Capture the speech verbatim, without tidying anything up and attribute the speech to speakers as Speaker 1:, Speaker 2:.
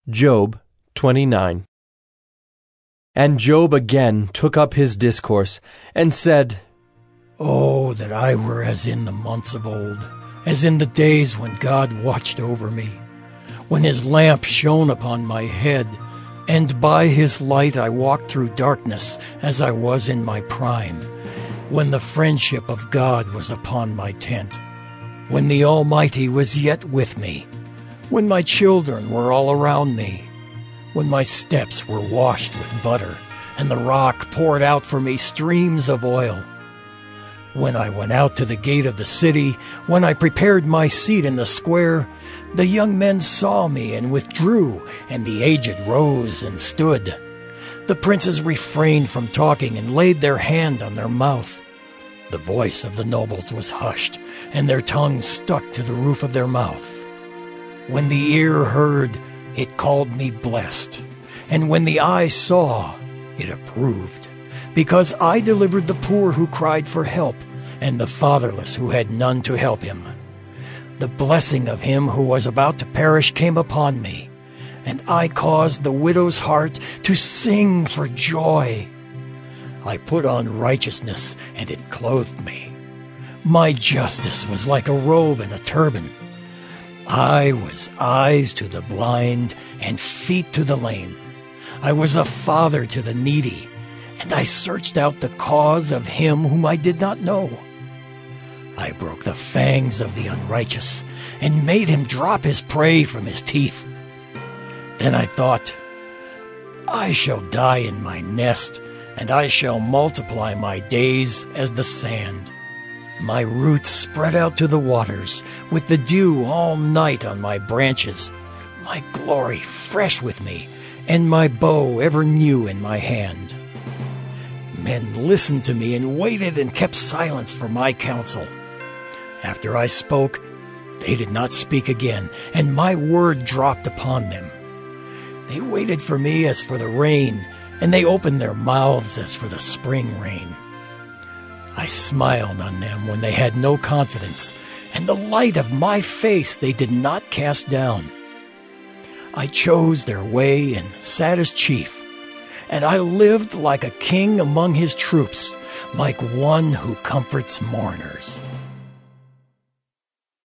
Speaker 1: Job twenty-nine. And Job again took up his discourse, and said,
Speaker 2: Oh, that I were as in the months of old, as in the days when God watched over me, when his lamp shone upon my head, and by his light I walked through darkness as I was in my prime, when the friendship of God was upon my tent, when the Almighty was yet with me, when my children were all around me, when my steps were washed with butter, and the rock poured out for me streams of oil. When I went out to the gate of the city, when I prepared my seat in the square, the young men saw me and withdrew, and the aged rose and stood. The princes refrained from talking and laid their hand on their mouth. The voice of the nobles was hushed, and their tongues stuck to the roof of their mouth. When the ear heard, it called me blessed, and when the eye saw, it approved, because I delivered the poor who cried for help, and the fatherless who had none to help him. The blessing of him who was about to perish came upon me, and I caused the widow's heart to sing for joy. I put on righteousness, and it clothed me. My justice was like a robe and a turban. I was eyes to the blind and feet to the lame. I was a father to the needy, and I searched out the cause of him whom I did not know. I broke the fangs of the unrighteous and made him drop his prey from his teeth. Then I thought, I shall die in my nest, and I shall multiply my days as the sand. My roots spread out to the waters, with the dew all night on my branches, my glory fresh with me, and my bow ever new in my hand. Men listened to me and waited and kept silence for my counsel. After I spoke, they did not speak again, and my word dropped upon them. They waited for me as for the rain, and they opened their mouths as for the spring rain. I smiled on them when they had no confidence, and the light of my face they did not cast down. I chose their way and sat as chief, and I lived like a king among his troops, like one who comforts mourners.